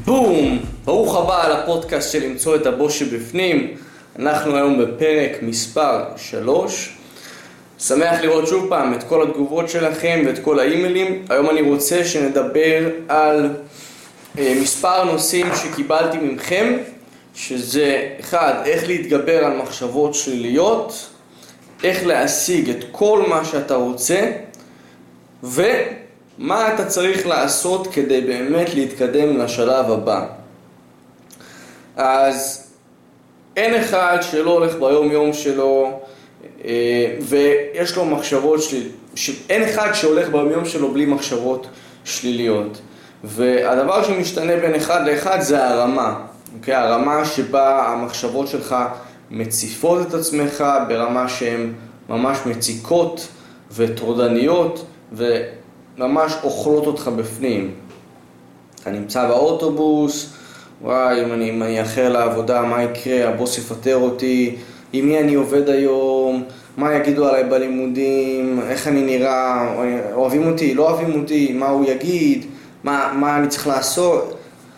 בום! ברוך הבא לפודקאסט של למצוא את הבוס שבפנים. אנחנו היום בפרק מספר 3. שמח לראות שוב פעם את כל התגובות שלכם ואת כל האימיילים. היום אני רוצה שנדבר על מספר נושאים שקיבלתי ממכם, שזה 1. איך להתגבר על מחשבות שליליות, איך להשיג את כל מה שאתה רוצה, ומה אתה צריך לעשות כדי באמת להתקדם לשלב הבא. אז אין אחד שלא הולך ביום יום שלו ויש לו מחשבות אין אחד שהולך ביום יום שלו בלי מחשבות שליליות. והדבר שמשתנה בין אחד לאחד זה הרמה. הרמה שבה המחשבות שלך מציפות את עצמך ברמה שהן ממש מציקות וטרודניות וממש אוכלות אותך בפנים. אתה נמצא באוטובוס, וואי, אם אני אחר לעבודה, מה יקרה? הבוס יפטר אותי, עם מי אני עובד היום, מה יגידו עליי בלימודים, איך אני נראה, אוהבים אותי, לא אוהבים אותי, מה הוא יגיד, מה אני צריך לעשות.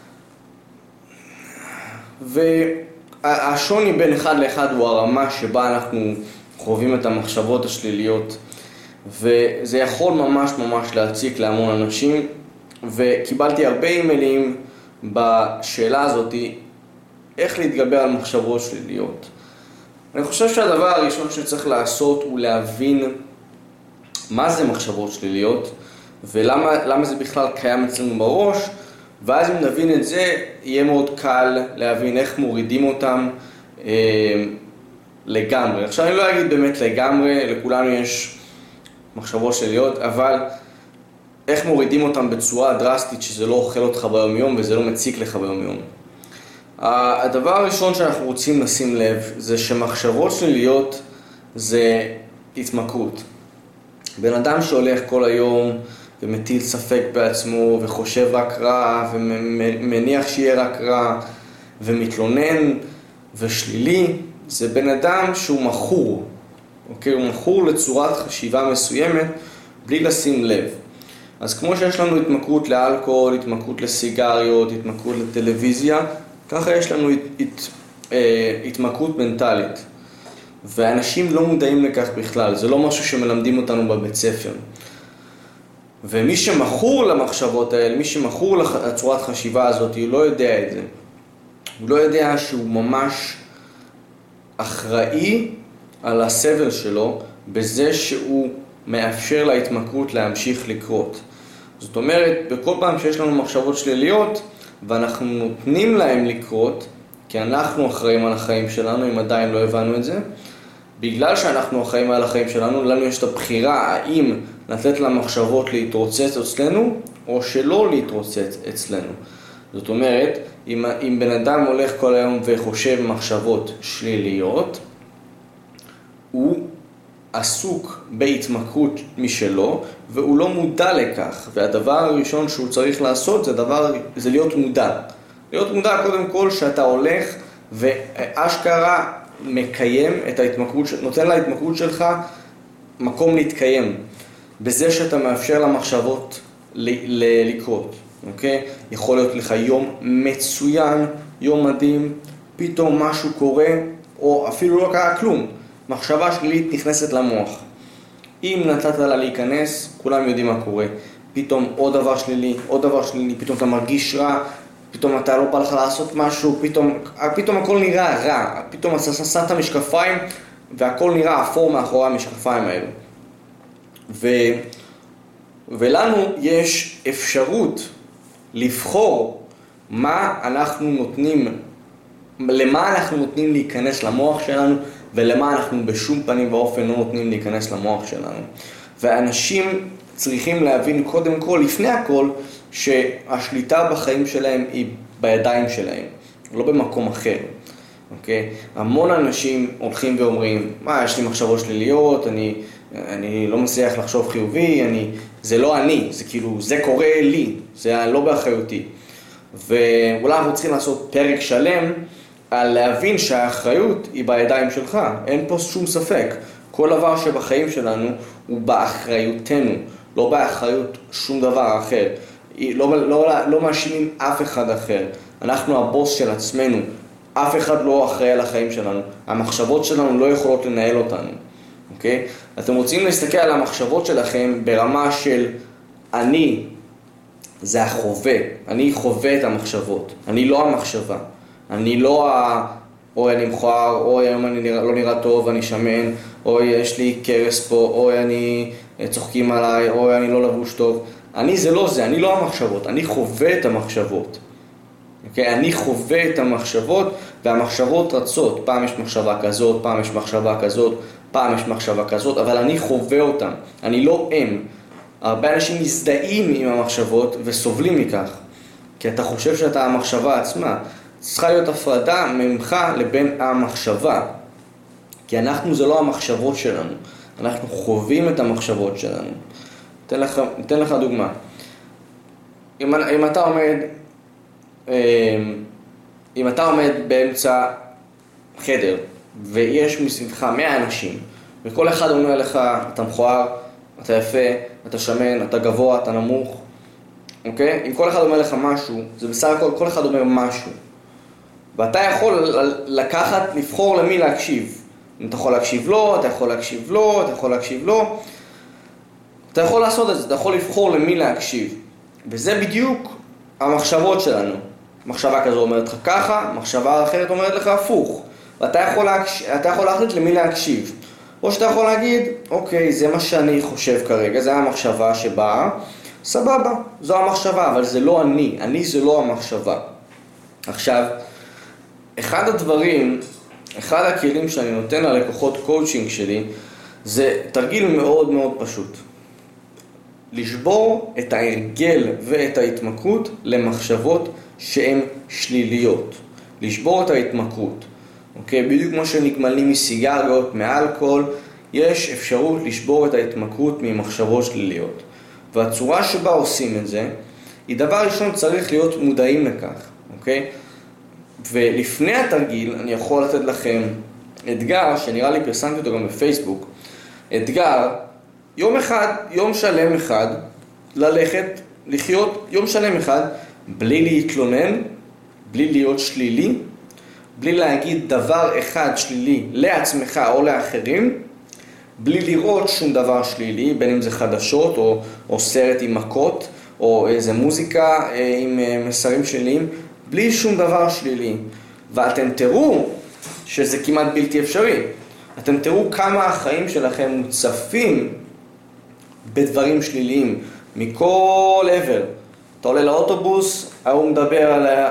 והשוני בין אחד לאחד הוא הרמה שבה אנחנו חווים את המחשבות השליליות, וזה יכול ממש להציק להמון אנשים. וקיבלתי הרבה אימיילים בשאלה הזאת, איך להתגבר על מחשבות שליליות. אני חושב שהדבר הראשון שצריך לעשות הוא להבין מה זה מחשבות שליליות ולמה זה בכלל קיים אצלנו בראש, ואז אם נבין את זה יהיה מאוד קל להבין איך מורידים אותם לגמרי. עכשיו אני לא אגיד באמת לגמרי, לכולנו יש מחשבות שליליות, אבל איך מורידים אותם בצורה דרסטית שזה לא אוכל אותך ביום יום וזה לא מציק לך ביום יום. הדבר הראשון שאנחנו רוצים לשים לב זה שמחשבות שליליות זה התמכרות. בן אדם שהולך כל היום ומטיל ספק בעצמו וחושב רק רע ומניח שיהיה רק רע ומתלונן ושלילי, זה בן אדם שהוא מכור. הוא מכור לצורת חשיבה מסוימת בלי לשים לב. אז כמו שיש לנו התמכרות לאלכוהול, התמכרות לסיגריות, התמכרות לטלוויזיה, ככה יש לנו התמכרות מנטלית. ואנשים לא מודעים לכך בכלל, זה לא משהו שמלמדים אותנו בבית ספר. ומי שמכור למחשבות האלה, מי שמכור לצורת חשיבה הזאת, הוא לא יודע את זה. הוא לא יודע שהוא ממש אחראי על הסבל שלו בזה שהוא מאפשר להתמכרות להמשיך לקרות. זאת אומרת, בכל פעם שיש לנו מחשבות שליליות ואנחנו נותנים להם לקרות, כי אנחנו אחראים על החיים שלנו, אם עדיין לא הבנו את זה, בגלל שאנחנו אחראים על החיים שלנו, לנו יש את הבחירה האם לתת למחשבות להתרוצץ אצלנו או שלא להתרוצץ אצלנו. זאת אומרת, אם בן אדם הולך כל היום וחושב מחשבות שליליות, הוא עסוק בהתמכרות משלו והוא לא מודע לכך. והדבר הראשון שהוא צריך לעשות זה להיות מודע. להיות מודע קודם כל שאתה הולך ואשכרה מקיים את ההתמכרות, נותן להתמכרות שלך מקום להתקיים. בזה שאתה מאפשר למחשבות לקרות. אוקיי? יכול להיות לך יום מצוין, יום מדהים, פתאום משהו קורה או אפילו לא קרה כלום. מחשבה שלילית נכנסת למוח. אם נתת לה להיכנס, כולם יודעים מה קורה. פתאום עוד דבר שלילי, פתאום אתה מרגיש רע, פתאום אתה לא בא לך לעשות משהו, פתאום הכל נראה רע, פתאום אתה שמת משקפיים והכל נראה אפור מאחורי המשקפיים האלו. ולנו יש אפשרות לבחור למה אנחנו נותנים להיכנס למוח שלנו, ולמה אנחנו בשום פנים ואופן לא נותנים להיכנס למוח שלנו. ואנשים צריכים להבין קודם כל, לפני הכל, שהשליטה בחיים שלהם היא בידיים שלהם, לא במקום אחר. אוקיי? המון אנשים הולכים ואומרים, יש לי מחשבות שליליות, אני לא מצליח לחשוב חיובי, זה לא אני, זה כאילו, זה קורה לי, זה לא באחריותי. ואולי אנחנו צריכים לעשות פרק שלם על להבין שהאחריות היא בידיים שלך, אין פה שום ספק. כל דבר שבחיים שלנו הוא באחריותנו, לא באחריות שום דבר אחר. לא מאשימים אף אחד אחר. אנחנו הבוס של עצמנו. אף אחד לא אחראי על החיים שלנו. המחשבות שלנו לא יכולות לנהל אותנו. אוקיי? אתם רוצים להסתכל על המחשבות שלכם ברמה של אני, זה החווה. אני חווה את המחשבות. אני לא המחשבה. אני לא אוי אני מכוער, אוי היום אני לא נראה טוב, אני שמן, אוי יש לי קרס פה, אוי אני צוחקים עליי, אוי אני לא לבוש טוב. אני זה לא זה, אני לא המחשבות, אני חווה את המחשבות. Okay? אני חווה את המחשבות, והמחשבות רצות. פעם יש מחשבה כזאת, פעם יש מחשבה כזאת, פעם יש מחשבה כזאת, אבל אני חווה אותם. אני לא הם. הרבה אנשים מזדהים עם המחשבות וסובלים מכך. כי אתה חושב שאתה המחשבה עצמה. צריכה להיות הפרדה ממך לבין המחשבה. כי אנחנו זה לא המחשבות שלנו. אנחנו חווים את המחשבות שלנו. אתן לך דוגמה. אם אתה עומד באמצע חדר, ויש מסביבך 100 אנשים, וכל אחד אומר לך, אתה מכוער, אתה יפה, אתה שמן, אתה גבוה, אתה נמוך, אוקיי? אם כל אחד אומר לך משהו, זה בסך הכל, כל אחד אומר משהו. ואתה יכול לבחור למי להקשיב. אם אתה יכול להקשיב לו, אתה יכול להקשיב לו, אתה יכול להקשיב לו. אתה יכול לעשות את זה, אתה יכול לבחור למי להקשיב. וזה בדיוק המחשבות שלנו. מחשבה כזו אומרת לך ככה, מחשבה אחרת אומרת לך הפוך. ואתה יכול להחליט למי להקשיב. או שאתה יכול להגיד, אוקיי, זה מה שאני חושב כרגע, זה המחשבה שבאה, סבבה, זו המחשבה, אבל זה לא אני זה לא המחשבה. עכשיו, אחד הכלים שאני נותן ללקוחות קואוצ'ינג שלי, זה תרגיל מאוד מאוד פשוט. לשבור את ההרגל ואת ההתמכרות למחשבות שהן שליליות. לשבור את ההתמכרות. אוקיי? בדיוק כמו שנגמלים מסיגריות, מאלכוהול, יש אפשרות לשבור את ההתמכרות ממחשבות שליליות. והצורה שבה עושים את זה, היא דבר ראשון צריך להיות מודעים לכך. אוקיי? ולפני התרגיל אני יכול לתת לכם אתגר, שנראה לי פרסמתי אותו גם בפייסבוק. אתגר, יום שלם אחד, לחיות יום שלם אחד, בלי להתלונן, בלי להיות שלילי, בלי להגיד דבר אחד שלילי לעצמך או לאחרים, בלי לראות שום דבר שלילי, בין אם זה חדשות או סרט עם מכות, או איזה מוזיקה עם מסרים שליליים, בלי שום דבר שלילי. ואתם תראו שזה כמעט בלתי אפשרי. אתם תראו כמה החיים שלכם מוצפים בדברים שליליים, מכל עבר. אתה עולה לאוטובוס, הוא מדבר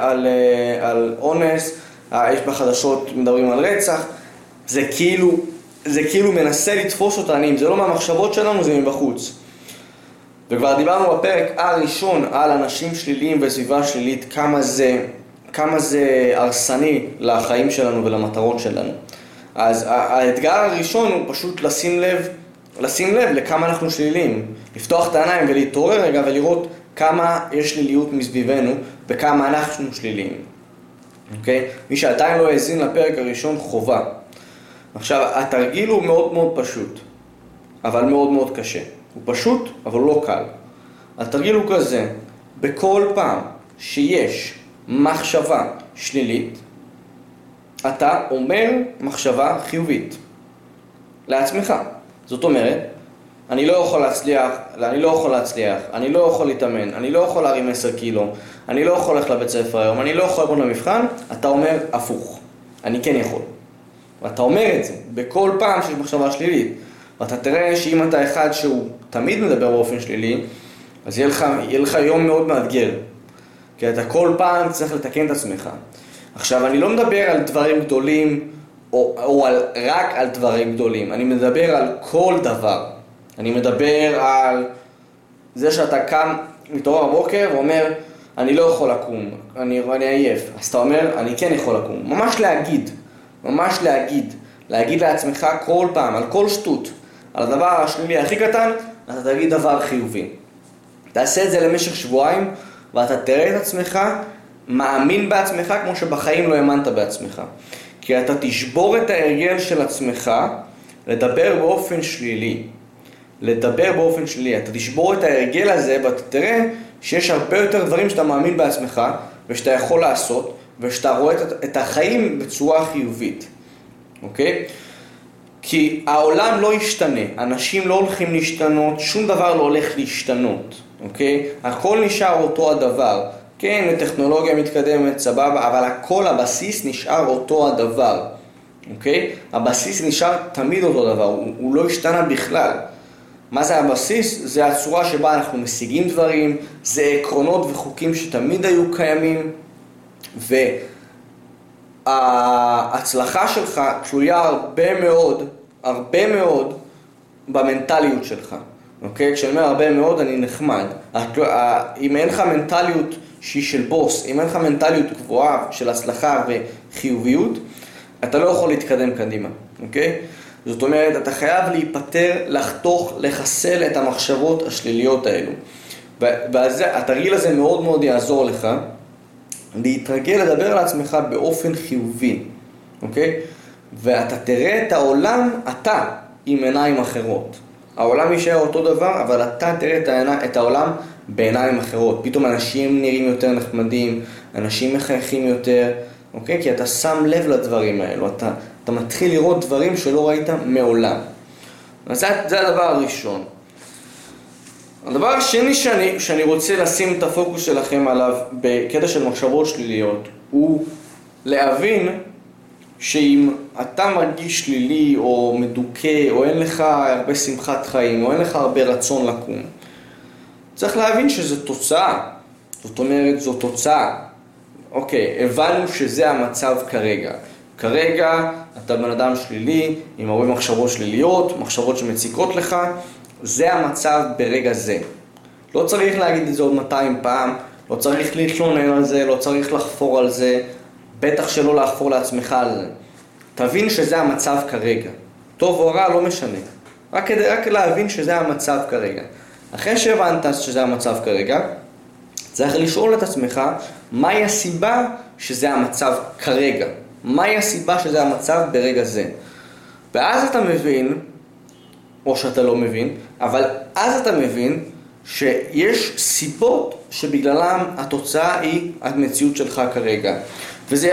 על אונס, יש בחדשות מדברים על רצח, זה כאילו מנסה לתפוס אותנו, אם זה לא מהמחשבות שלנו, זה מבחוץ. וכבר דיברנו בפרק הראשון על אנשים שליליים וסביבה שלילית, כמה זה הרסני לחיים שלנו ולמטרות שלנו. אז האתגר הראשון הוא פשוט לשים לב לכמה אנחנו שליליים, לפתוח את העיניים ולהתעורר רגע ולראות כמה יש שליליות מסביבנו וכמה אנחנו שליליים. אוקיי? מי שעדיין לא האזין לפרק הראשון חובה. עכשיו, התרגיל הוא מאוד מאוד פשוט, אבל מאוד מאוד קשה. הוא פשוט, אבל לא קל. התרגיל הוא כזה, בכל פעם שיש מחשבה שלילית, אתה אומר מחשבה חיובית לעצמך. זאת אומרת, אני לא יכול להצליח, אני לא יכול להתאמן, אני לא יכול להרים 10 קילו, אני לא יכול ללכת לבית ספר היום, אני לא יכול לבוא למבחן, אתה אומר הפוך. אני כן יכול. ואתה אומר את זה בכל פעם שיש מחשבה שלילית. ואתה תראה שאם אתה אחד שהוא תמיד מדבר באופן שלילי, אז יהיה לך יום מאוד מאתגר. כי אתה כל פעם צריך לתקן את עצמך. עכשיו, אני לא מדבר על דברים גדולים, או רק על דברים גדולים. אני מדבר על כל דבר. אני מדבר על זה שאתה קם מתעורר בבוקר ואומר, אני לא יכול לקום, אני עייף. אז אתה אומר, אני כן יכול לקום. ממש להגיד לעצמך כל פעם, על כל שטות, על הדבר השלילי הכי קטן, אתה תגיד דבר חיובי. תעשה את זה למשך שבועיים, ואתה תראה את עצמך, מאמין בעצמך כמו שבחיים לא האמנת בעצמך. כי אתה תשבור את ההרגל של עצמך, לדבר באופן שלילי. לדבר באופן שלילי. אתה תשבור את ההרגל הזה ואתה תראה שיש הרבה יותר דברים שאתה מאמין בעצמך ושאתה יכול לעשות ושאתה רואה את החיים בצורה חיובית. אוקיי? כי העולם לא ישתנה, אנשים לא הולכים להשתנות, שום דבר לא הולך להשתנות. אוקיי? הכל נשאר אותו הדבר. כן, הטכנולוגיה מתקדמת, סבבה, אבל הכל, הבסיס נשאר אותו הדבר. אוקיי? הבסיס נשאר תמיד אותו דבר, הוא לא השתנה בכלל. מה זה הבסיס? זה הצורה שבה אנחנו משיגים דברים, זה עקרונות וחוקים שתמיד היו קיימים, וההצלחה שלך תלויה הרבה מאוד במנטליות שלך. אוקיי? כשאני אומר הרבה מאוד, אני נחמד. אם אין לך מנטליות שהיא של בוס, אם אין לך מנטליות גבוהה של הצלחה וחיוביות, אתה לא יכול להתקדם קדימה. אוקיי? זאת אומרת, אתה חייב להיפטר, לחסל את המחשבות השליליות האלו. והתרגיל הזה מאוד מאוד יעזור לך להתרגל לדבר על עצמך באופן חיובי. אוקיי? ואתה תראה את העולם, אתה, עם עיניים אחרות. העולם יישאר אותו דבר, אבל אתה תראה את העולם בעיניים אחרות. פתאום אנשים נראים יותר נחמדים, אנשים מחייכים יותר, אוקיי? כי אתה שם לב לדברים האלו, אתה מתחיל לראות דברים שלא ראית מעולם. אז זה הדבר הראשון. הדבר השני שאני רוצה לשים את הפוקוס שלכם עליו בקטע של מחשבות שליליות, הוא להבין שאם אתה מרגיש שלילי או מדוכא, או אין לך הרבה שמחת חיים, או אין לך הרבה רצון לקום, צריך להבין שזו תוצאה. זאת אומרת, זו תוצאה. אוקיי, הבנו שזה המצב כרגע. כרגע אתה בן אדם שלילי, עם הרבה מחשבות שליליות, מחשבות שמציקות לך, זה המצב ברגע זה. לא צריך להגיד את זה עוד 200 פעם, לא צריך להתלונן על זה, לא צריך לחפור על זה, בטח שלא לחפור לעצמך על זה. תבין שזה המצב כרגע. טוב או רע, לא משנה. רק להבין שזה המצב כרגע. אחרי שהבנת שזה המצב כרגע, צריך לשאול את עצמך, מהי הסיבה שזה המצב כרגע? מהי הסיבה שזה המצב ברגע זה? ואז אתה מבין, או שאתה לא מבין, אבל אז אתה מבין שיש סיבות שבגללם התוצאה היא המציאות שלך כרגע. וזה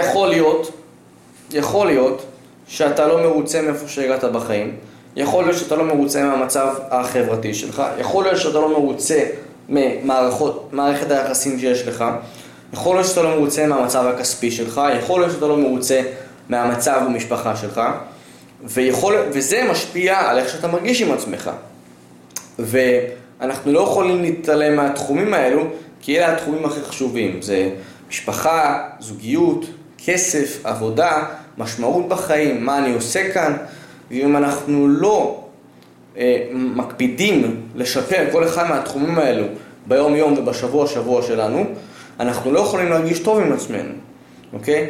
יכול להיות שאתה לא מרוצה מאיפה שהגעת בחיים, יכול להיות שאתה לא מרוצה מהמצב החברתי שלך, יכול להיות שאתה לא מרוצה ממערכת היחסים שיש לך, יכול להיות שאתה לא מרוצה מהמצב הכספי שלך, יכול להיות שאתה לא מרוצה מהמצב במשפחה שלך, וזה משפיע על איך שאתה מרגיש עם עצמך. ואנחנו לא יכולים להתעלם מהתחומים האלו, כי אלה התחומים הכי חשובים. זה משפחה, זוגיות, כסף, עבודה, משמעות בחיים, מה אני עושה כאן. ואם אנחנו לא מקפידים לשפר כל אחד מהתחומים האלו ביום יום ובשבוע שבוע שלנו, אנחנו לא יכולים להרגיש טוב עם עצמנו. אוקיי?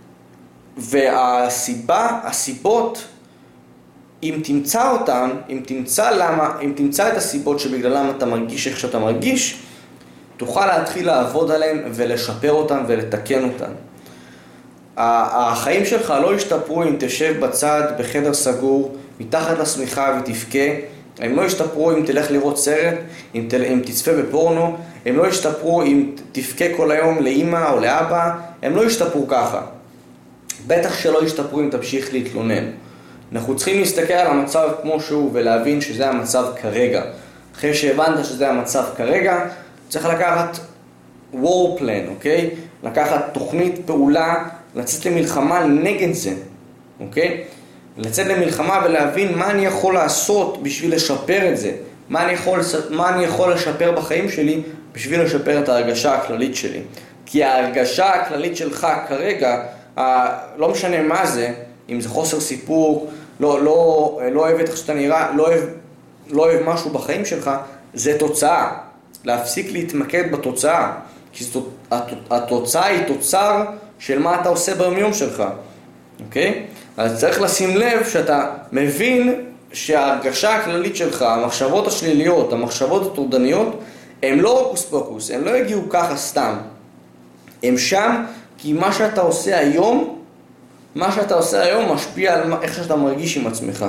הסיבות, אם תמצא אותם, אם תמצא את הסיבות שבגללם אתה מרגיש איך שאתה מרגיש, תוכל להתחיל לעבוד עליהם ולשפר אותם ולתקן אותם. החיים שלך לא ישתפרו אם תשב בצד בחדר סגור, מתחת לשמיכה ותבכה. הם לא ישתפרו אם תלך לראות סרט, אם תצפה בפורנו. הם לא ישתפרו אם תבכה כל היום לאמא או לאבא. הם לא ישתפרו ככה. בטח שלא ישתפרו אם תמשיך להתלונן. אנחנו צריכים להסתכל על המצב כמו שהוא ולהבין שזה המצב כרגע. אחרי שהבנת שזה המצב כרגע, צריך לקחת war plan, אוקיי? לקחת תוכנית פעולה, לצאת למלחמה נגד זה, אוקיי? לצאת למלחמה ולהבין מה אני יכול לעשות בשביל לשפר את זה. מה אני יכול לשפר בחיים שלי בשביל לשפר את ההרגשה הכללית שלי. כי ההרגשה הכללית שלך כרגע, לא משנה מה זה, אם זה חוסר סיפוק, לא אוהב את איך שאתה נראה, לא אוהב משהו בחיים שלך, זה תוצאה. להפסיק להתמקד בתוצאה. כי התוצאה היא תוצר של מה אתה עושה ביום שלך. אוקיי? אז צריך לשים לב שאתה מבין שההרגשה הכללית שלך, המחשבות השליליות, המחשבות הטורדניות, הם לא הוקוס פוקוס, הם לא הגיעו ככה סתם. הם שם כי מה שאתה עושה היום משפיע על איך שאתה מרגיש עם עצמך.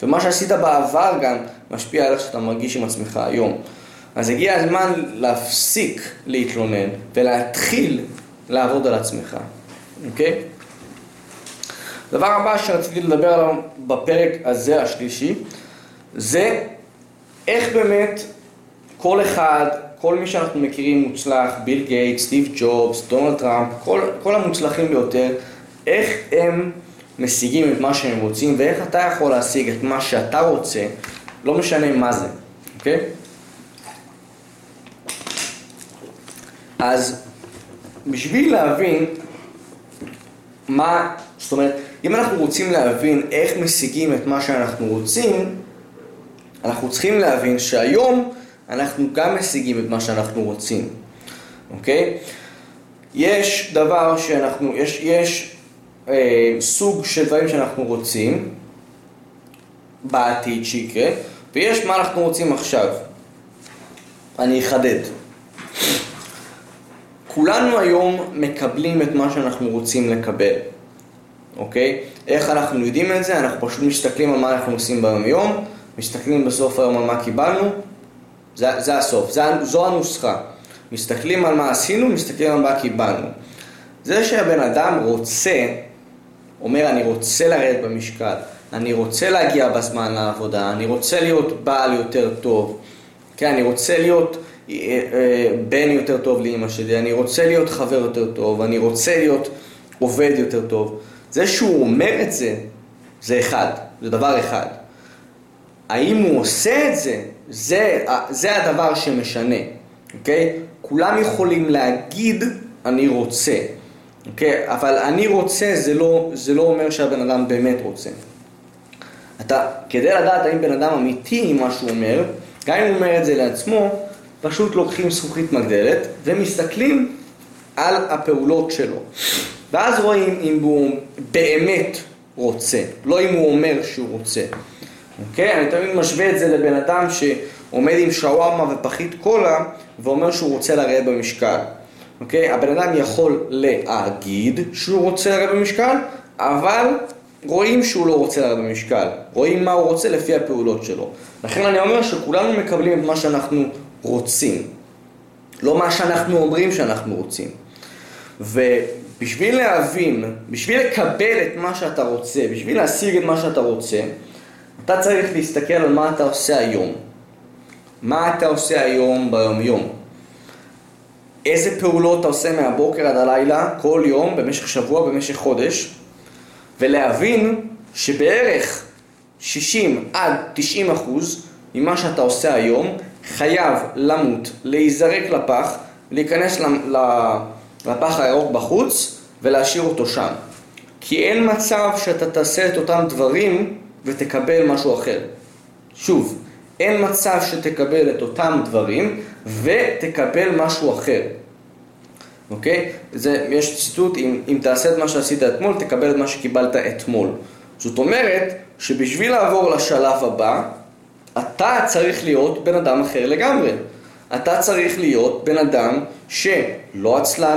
ומה שעשית בעבר גם משפיע על איך שאתה מרגיש עם עצמך היום. אז הגיע הזמן להפסיק להתלונן ולהתחיל לעבוד על עצמך, אוקיי? דבר הבא שרציתי לדבר עליו בפרק הזה השלישי, זה איך באמת כל אחד, כל מי שאנחנו מכירים מוצלח, ביל גייט, סטיב ג'ובס, דונלד טראמפ, כל המוצלחים ביותר, איך הם משיגים את מה שהם רוצים, ואיך אתה יכול להשיג את מה שאתה רוצה, לא משנה מה זה, אוקיי? אז בשביל להבין מה, זאת אומרת, אם אנחנו רוצים להבין איך משיגים את מה שאנחנו רוצים, אנחנו צריכים להבין שהיום אנחנו גם משיגים את מה שאנחנו רוצים, אוקיי? יש דבר שאנחנו, יש סוג של דברים שאנחנו רוצים בעתיד שיקרה, ויש מה אנחנו רוצים עכשיו. אני אחדד. כולנו היום מקבלים את מה שאנחנו רוצים לקבל, אוקיי? איך אנחנו יודעים את זה? אנחנו פשוט מסתכלים על מה אנחנו עושים ביום יום, מסתכלים בסוף היום על מה קיבלנו, זה הסוף, זו הנוסחה. מסתכלים על מה עשינו, מסתכלים על מה קיבלנו. זה שהבן אדם רוצה, אומר אני רוצה לרדת במשקל, אני רוצה להגיע בזמן לעבודה, אני רוצה להיות בעל יותר טוב, כן, אני רוצה להיות בן יותר טוב לאמא שלי, אני רוצה להיות חבר יותר טוב, אני רוצה להיות עובד יותר טוב. זה שהוא אומר את זה, זה אחד, זה דבר אחד. האם הוא עושה את זה, זה הדבר שמשנה, אוקיי? כולם יכולים להגיד אני רוצה, אוקיי? אבל אני רוצה זה לא אומר שהבן אדם באמת רוצה. כדי לדעת האם בן אדם אמיתי עם מה שהוא אומר, גם אם הוא אומר את זה לעצמו, פשוט לוקחים זכוכית מגדלת ומסתכלים על הפעולות שלו. ואז רואים אם הוא באמת רוצה, לא אם הוא אומר שהוא רוצה. אוקיי? אני תמיד משווה את זה לבן אדם שעומד עם שווארמה ופחית קולה ואומר שהוא רוצה לרדת במשקל. אוקיי? הבן אדם יכול להגיד שהוא רוצה לרדת במשקל, אבל רואים שהוא לא רוצה לרדת במשקל. רואים מה הוא רוצה לפי הפעולות שלו. לכן אני אומר שכולנו מקבלים את מה שאנחנו רוצים, לא מה שאנחנו אומרים שאנחנו רוצים. ובשביל להבין, בשביל לקבל את מה שאתה רוצה, בשביל להשיג את מה שאתה רוצה, אתה צריך להסתכל על מה אתה עושה היום. מה אתה עושה היום ביום יום. איזה פעולות אתה עושה מהבוקר עד הלילה, כל יום, במשך שבוע, במשך חודש, ולהבין שבערך 60 עד 90% ממה שאתה עושה היום חייב למות, להיזרק לפח, להיכנס לפח הירוק בחוץ ולהשאיר אותו שם. כי אין מצב שאתה תעשה את אותם דברים ותקבל משהו אחר. שוב, אין מצב שתקבל את אותם דברים ותקבל משהו אחר. אוקיי? יש ציטוט, אם תעשה את מה שעשית אתמול, תקבל את מה שקיבלת אתמול. זאת אומרת שבשביל לעבור לשלב הבא, אתה צריך להיות בן אדם אחר לגמרי. אתה צריך להיות בן אדם שלא עצלן,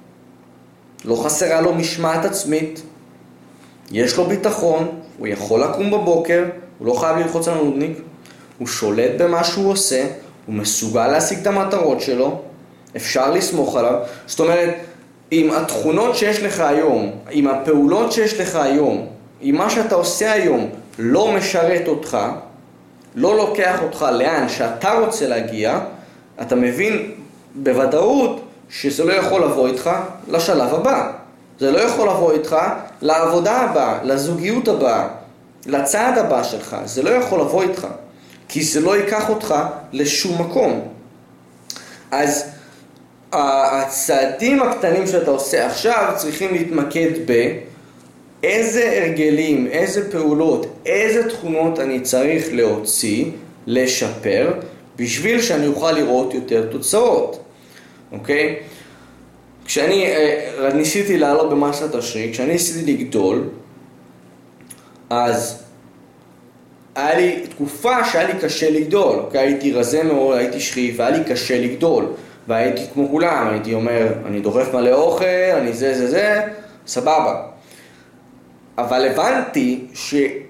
לא חסרה לו משמעת עצמית, יש לו ביטחון, הוא יכול לקום בבוקר, הוא לא חייב ללחוץ על הנודניק, הוא שולט במה שהוא עושה, הוא מסוגל להשיג את המטרות שלו, אפשר לסמוך עליו. זאת אומרת, עם התכונות שיש לך היום, עם הפעולות שיש לך היום, עם מה שאתה עושה היום לא משרת אותך, לא לוקח אותך לאן שאתה רוצה להגיע, אתה מבין בוודאות שזה לא יכול לבוא איתך לשלב הבא. זה לא יכול לבוא איתך לעבודה הבאה, לזוגיות הבאה, לצעד הבא שלך. זה לא יכול לבוא איתך, כי זה לא ייקח אותך לשום מקום. אז הצעדים הקטנים שאתה עושה עכשיו צריכים להתמקד באיזה הרגלים, איזה פעולות, איזה תכונות אני צריך להוציא, לשפר, בשביל שאני אוכל לראות יותר תוצאות. אוקיי? כשאני ניסיתי לעלות במסת השריר, כשאני ניסיתי לגדול, אז היה לי תקופה שהיה לי קשה לגדול, אוקיי? הייתי רזה מאוד, הייתי שריף, והיה לי קשה לגדול, והייתי כמו כולם, הייתי אומר, אני דוחף מלא אוכל, אני זה, סבבה. אבל הבנתי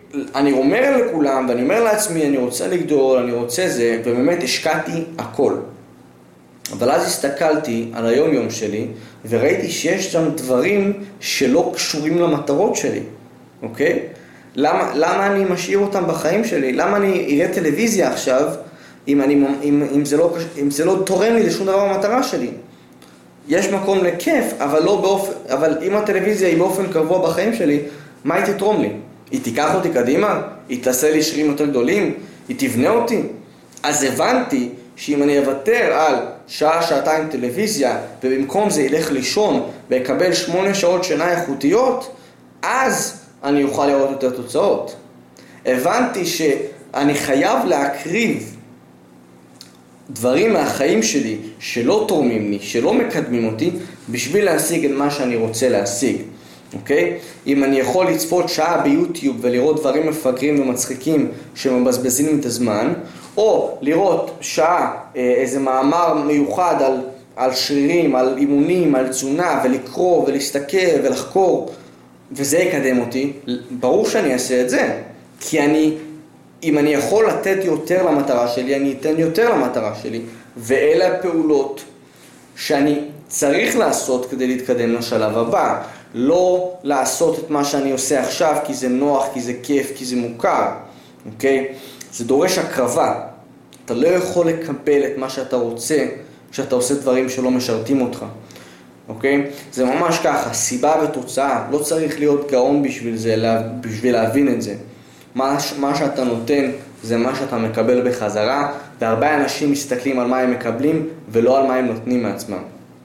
ואני אומר לכולם, ואני אומר לעצמי, אני רוצה לגדול, אני רוצה זה, ובאמת השקעתי הכל. אבל אז הסתכלתי על היום יום שלי, וראיתי שיש שם דברים שלא קשורים למטרות שלי, אוקיי? למה אני משאיר אותם בחיים שלי? למה אני אראה טלוויזיה עכשיו, אם זה לא תורם לי לשום דבר במטרה שלי? יש מקום לכיף, אבל אם הטלוויזיה היא באופן קבוע בחיים שלי, מה היא תתרום לי? היא תיקח אותי קדימה? היא תעשה לי שרירים יותר גדולים? היא תבנה אותי? אז הבנתי שאם אני אוותר על שעה, שעתיים טלוויזיה, ובמקום זה ילך לישון ויקבל 8 שעות שינה איכותיות, אז אני אוכל לראות יותר תוצאות. הבנתי שאני חייב להקריב דברים מהחיים שלי שלא תורמים לי, שלא מקדמים אותי, בשביל להשיג את מה שאני רוצה להשיג. אוקיי? אם אני יכול לצפות שעה ביוטיוב ולראות דברים מפגרים ומצחיקים שמבזבזים את הזמן, או לראות שעה איזה מאמר מיוחד על שרירים, על אימונים, על תזונה, ולקרוא ולהסתכל ולחקור, וזה יקדם אותי, ברור שאני אעשה את זה. כי אם אני יכול לתת יותר למטרה שלי, אני אתן יותר למטרה שלי, ואלה הפעולות שאני צריך לעשות כדי להתקדם לשלב הבא. לא לעשות את מה שאני עושה עכשיו כי זה נוח, כי זה כיף, כי זה מוכר, אוקיי? זה דורש הקרבה. אתה לא יכול לקבל את מה שאתה רוצה כשאתה עושה דברים שלא משרתים אותך, אוקיי? זה ממש ככה, סיבה ותוצאה. לא צריך להיות גאון בשביל להבין את זה. מה שאתה נותן זה מה שאתה מקבל בחזרה, והרבה אנשים מסתכלים על מה הם מקבלים ולא על מה הם נותנים מעצמם.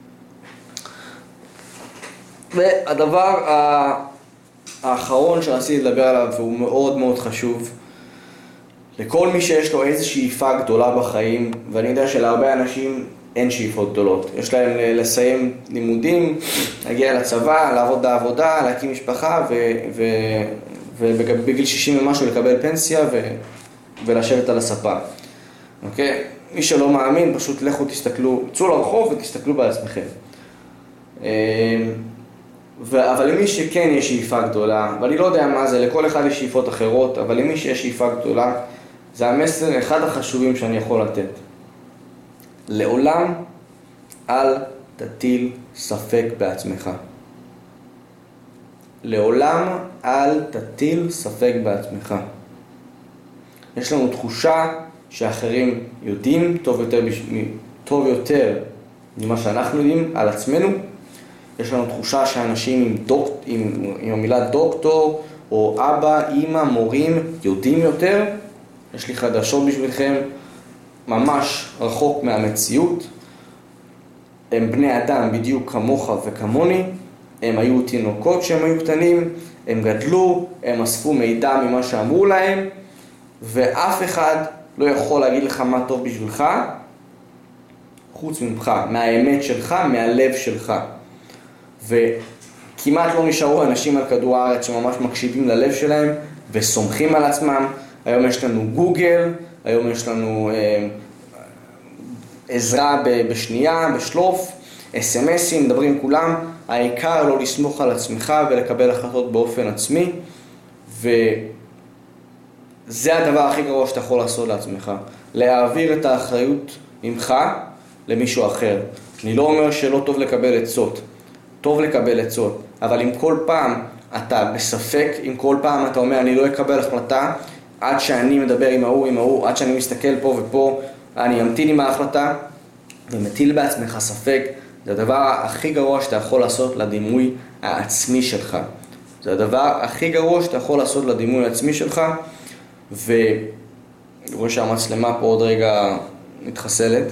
והדבר האחרון שרציתי לדבר עליו, והוא מאוד מאוד חשוב, לכל מי שיש לו איזו שאיפה גדולה בחיים, ואני יודע שלהרבה אנשים אין שאיפות גדולות. יש להם לסיים לימודים, להגיע לצבא, לעבוד בעבודה, להקים משפחה, ובגיל 60 ומשהו לקבל פנסיה ולשבת על הספה. אוקיי? מי שלא מאמין, פשוט לכו תסתכלו, צאו לרחוב ותסתכלו בעצמכם. אבל למי שכן יש שאיפה גדולה, ואני לא יודע מה זה, לכל אחד יש שאיפות אחרות, אבל למי שיש שאיפה גדולה, זה המסר אחד החשובים שאני יכול לתת. לעולם אל תטיל ספק בעצמך. לעולם אל תטיל ספק בעצמך. יש לנו תחושה שאחרים יודעים טוב יותר ממה שאנחנו יודעים על עצמנו. יש לנו תחושה שאנשים עם המילה דוקטור או אבא, אמא, מורים יודעים יותר. יש לי חדשות בשבילכם, ממש רחוק מהמציאות. הם בני אדם בדיוק כמוך וכמוני. הם היו תינוקות שהם היו קטנים, הם גדלו, הם אספו מידע ממה שאמרו להם, ואף אחד לא יכול להגיד לך מה טוב בשבילך, חוץ ממך, מהאמת שלך, מהלב שלך. וכמעט לא נשארו אנשים על כדור הארץ שממש מקשיבים ללב שלהם וסומכים על עצמם. היום יש לנו גוגל, היום יש לנו עזרה בשנייה, בשלוף, SMSים, מדברים כולם. העיקר לא לסמוך על עצמך ולקבל החלטות באופן עצמי, וזה הדבר הכי גרוע שאתה יכול לעשות לעצמך, להעביר את האחריות ממך למישהו אחר. אני לא אומר שלא טוב לקבל עצות, טוב לקבל עצות, אבל אם כל פעם אתה בספק, אם כל פעם אתה אומר אני לא אקבל החלטה עד שאני מדבר עם ההוא, עד שאני מסתכל פה ופה, אני אמתין עם ההחלטה, ומטיל בעצמך ספק, זה הדבר הכי גרוע שאתה יכול לעשות לדימוי העצמי שלך. זה הדבר הכי גרוע שאתה יכול לעשות לדימוי העצמי שלך, ורואה שהמצלמה פה עוד רגע מתחסלת.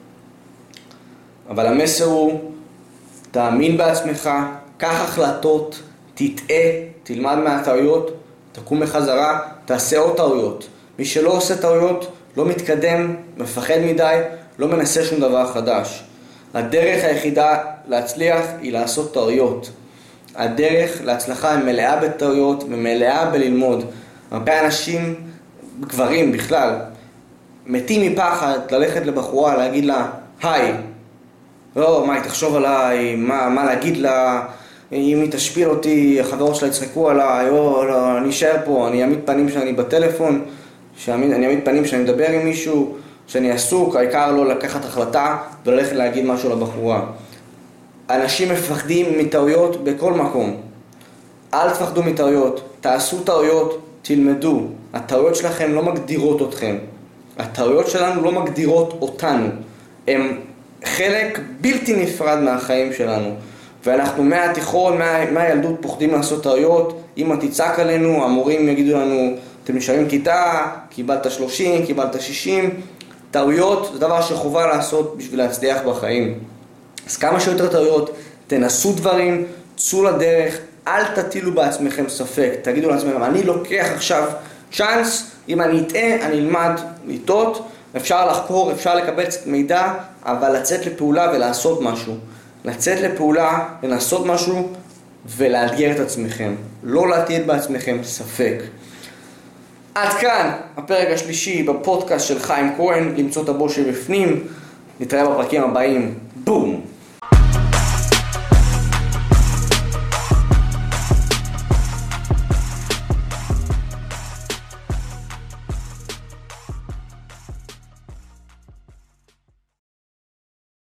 אבל המסר הוא, תאמין בעצמך, קח החלטות, תטעה, תלמד מהטעויות, תקום בחזרה, תעשה עוד טעויות. מי שלא עושה טעויות, לא מתקדם, מפחד מדי, לא מנסה שום דבר חדש. הדרך היחידה להצליח היא לעשות טעויות. הדרך להצלחה היא מלאה בטעויות ומלאה בללמוד. הרבה אנשים, גברים בכלל, מתים מפחד ללכת לבחורה, להגיד לה, היי, לא, מה היא תחשוב עליי, מה להגיד לה, אם היא תשפיל אותי, החברות שלה יצחקו עליי, או לא, אני אשאר פה, אני אעמיד פנים שאני בטלפון, אני אעמיד פנים שאני מדבר עם מישהו, שאני עסוק, העיקר לא לקחת החלטה וללכת להגיד משהו לבחורה. אנשים מפחדים מטעויות בכל מקום. אל תפחדו מטעויות, תעשו טעויות, תלמדו. הטעויות שלכם לא מגדירות אתכם. הטעויות שלנו לא מגדירות אותנו. הם חלק בלתי נפרד מהחיים שלנו. ואנחנו מהתיכון, מהילדות פוחדים לעשות טעויות. אמא תצעק עלינו, המורים יגידו לנו, אתם נשארים כיתה, קיבלת 30, קיבלת 60. טעויות זה דבר שחובה לעשות בשביל להצליח בחיים. אז כמה שיותר טעויות, תנסו דברים, צאו לדרך, אל תטילו בעצמכם ספק. תגידו לעצמכם, אני לוקח עכשיו צ'אנס, אם אני אטעה, אני אלמד לטעות, אפשר לחקור, אפשר לקבל קצת מידע, אבל לצאת לפעולה ולעשות משהו. לצאת לפעולה ולעשות משהו ולאתגר את עצמכם. לא להטיל בעצמכם ספק. עד כאן הפרק השלישי בפודקאסט של חיים כהן, למצוא את הבוס שבפנים. נתראה בפרקים הבאים.